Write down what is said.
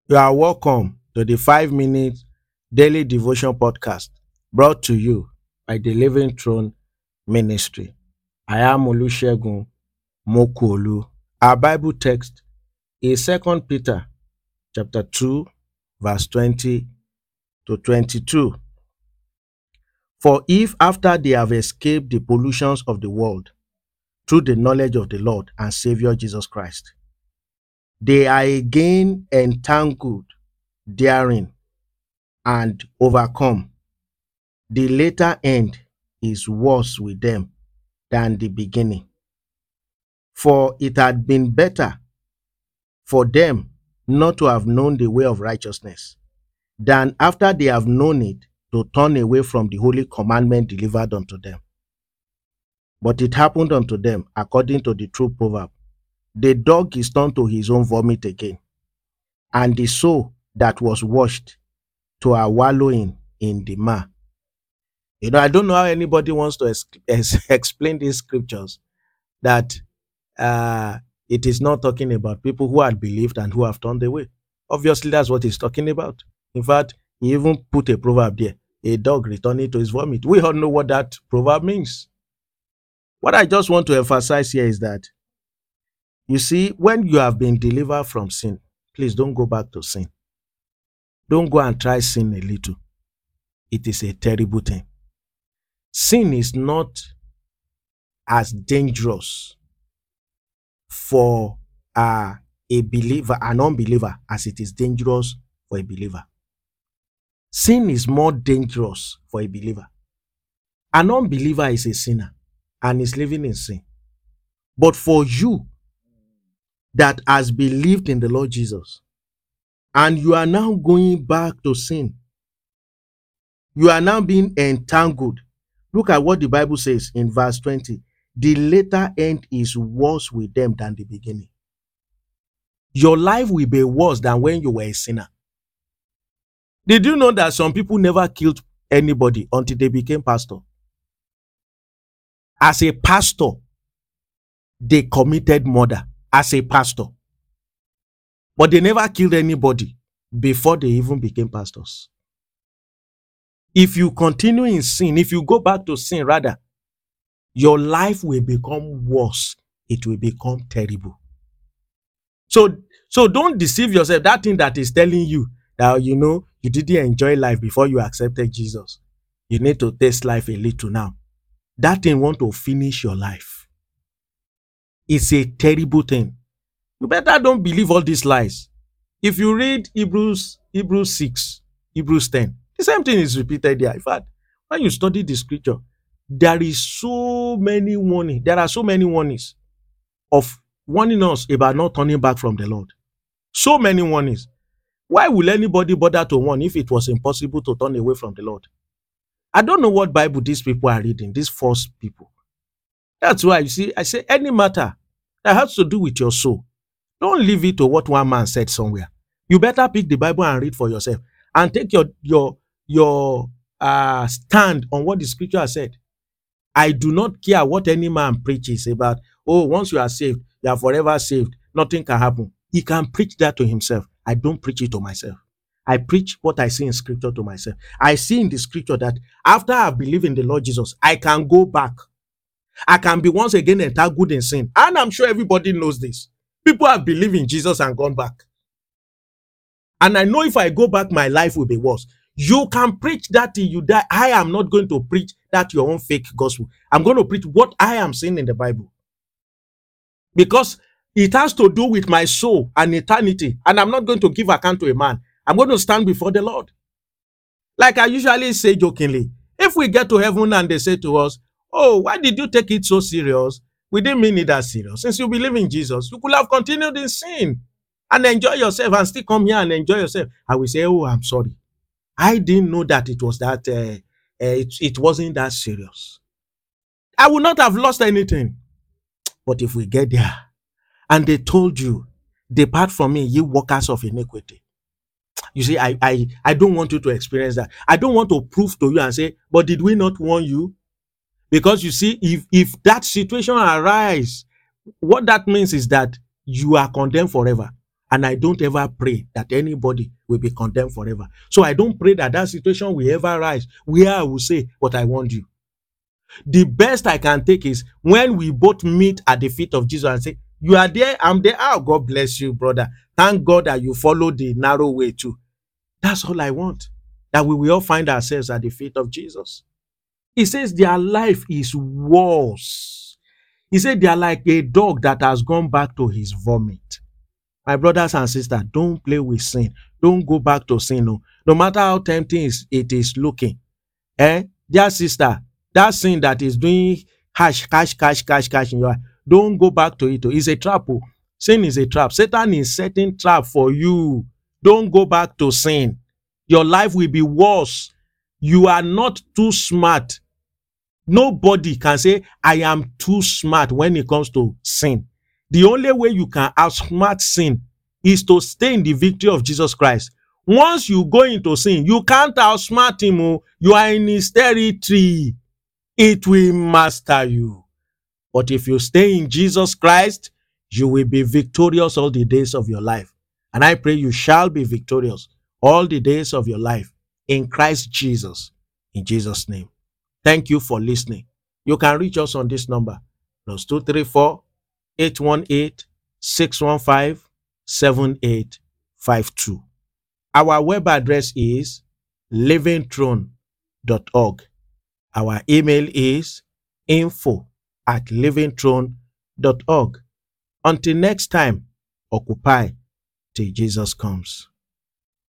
You are welcome to the 5 minute daily devotion podcast brought to you by the Living Throne Ministry. I am Olusegun Mokuolu. Our Bible text is 2 Peter chapter 2, verse 20 to 22. For if after they have escaped the pollutions of the world through the knowledge of the Lord and Savior Jesus Christ, they are again entangled therein and overcome, the later end is worse with them than the beginning. For it had been better for them not to have known the way of righteousness, than after they have known it to turn away from the holy commandment delivered unto them. But it happened unto them according to the true proverb, the dog is turned to his own vomit again, and the soul that was washed to a wallowing in the mire. I don't know how anybody wants to explain these scriptures that uh, it is not talking about people who had believed and who have turned away. Obviously, that's what he's talking about. In fact, he even put a proverb there, a dog returning to his vomit. We all know what that proverb means. What I just want to emphasize here is that, you see, when you have been delivered from sin, please don't go back to sin. Don't go and try sin a little. It is a terrible thing. Sin is not as dangerous for a believer, an unbeliever, as it is dangerous for a believer. Sin is more dangerous for a believer. An unbeliever is a sinner and is living in sin. But for you that has believed in the Lord Jesus and you are now going back to sin, you are now being entangled. Look at what the Bible says in verse 20. The later end is worse with them than the beginning. Your life will be worse than when you were a sinner. Did you know that some people never killed anybody until they became pastor? As a pastor, they committed murder as a pastor. But they never killed anybody before they even became pastors. If you continue in sin, if you go back to sin rather, your life will become worse. It will become terrible. So don't deceive yourself. That thing that is telling you that, you didn't enjoy life before you accepted Jesus. You need to taste life a little now. That thing want to finish your life. It's a terrible thing. You better don't believe all these lies. If you read Hebrews 6, Hebrews 10, the same thing is repeated there. In fact, when you study the scripture, there are so many warnings of warning us about not turning back from the Lord. So many warnings. Why will anybody bother to warn if it was impossible to turn away from the Lord? I don't know what Bible these people are reading, these false people. That's why, you see, I say any matter that has to do with your soul, don't leave it to what one man said somewhere. You better pick the Bible and read for yourself and take your stand on what the scripture has said. I do not care what any man preaches about, once you are saved, you are forever saved, nothing can happen. He can preach that to himself. I don't preach it to myself. I preach what I see in scripture to myself. I see in the scripture that after I believe in the Lord Jesus, I can go back. I can be once again entangled in sin. And I'm sure everybody knows this. People have believed in Jesus and gone back. And I know if I go back, my life will be worse. You can preach that till you die. I am not going to preach that your own fake gospel. I'm going to preach what I am seeing in the Bible. Because it has to do with my soul and eternity. And I'm not going to give account to a man. I'm going to stand before the Lord. Like I usually say jokingly, if we get to heaven and they say to us, why did you take it so serious? We didn't mean it that serious. Since you believe in Jesus, you could have continued in sin and enjoy yourself and still come here and enjoy yourself. I will say, I'm sorry. I didn't know that it was that, it wasn't that serious. I would not have lost anything. But if we get there and they told you, depart from me, ye workers of iniquity. You see, I don't want you to experience that. I don't want to prove to you and say, but did we not warn you? Because you see, if that situation arises, what that means is that you are condemned forever. And I don't ever pray that anybody will be condemned forever. So I don't pray that that situation will ever rise where I will say, but I want you. The best I can take is when we both meet at the feet of Jesus and say, you are there, I'm there. Oh, God bless you, brother. Thank God that you follow the narrow way too. That's all I want. That we will all find ourselves at the feet of Jesus. He says their life is worse. He said they are like a dog that has gone back to his vomit. My brothers and sisters, don't play with sin. Don't go back to sin. No matter how tempting it is looking. Dear sister, that sin that is doing cash in your eye, don't go back to it. It's a trap. Sin is a trap. Satan is setting trap for you. Don't go back to sin. Your life will be worse. You are not too smart. Nobody can say, I am too smart when it comes to sin. The only way you can outsmart sin is to stay in the victory of Jesus Christ. Once you go into sin, you can't outsmart him. You are in his territory. It will master you. But if you stay in Jesus Christ, you will be victorious all the days of your life. And I pray you shall be victorious all the days of your life in Christ Jesus. In Jesus' name. Thank you for listening. You can reach us on this number, +234 818 615 7852. Our web address is livingthrone.org. Our email is info@livingthrone.org. Until next time, occupy till Jesus comes.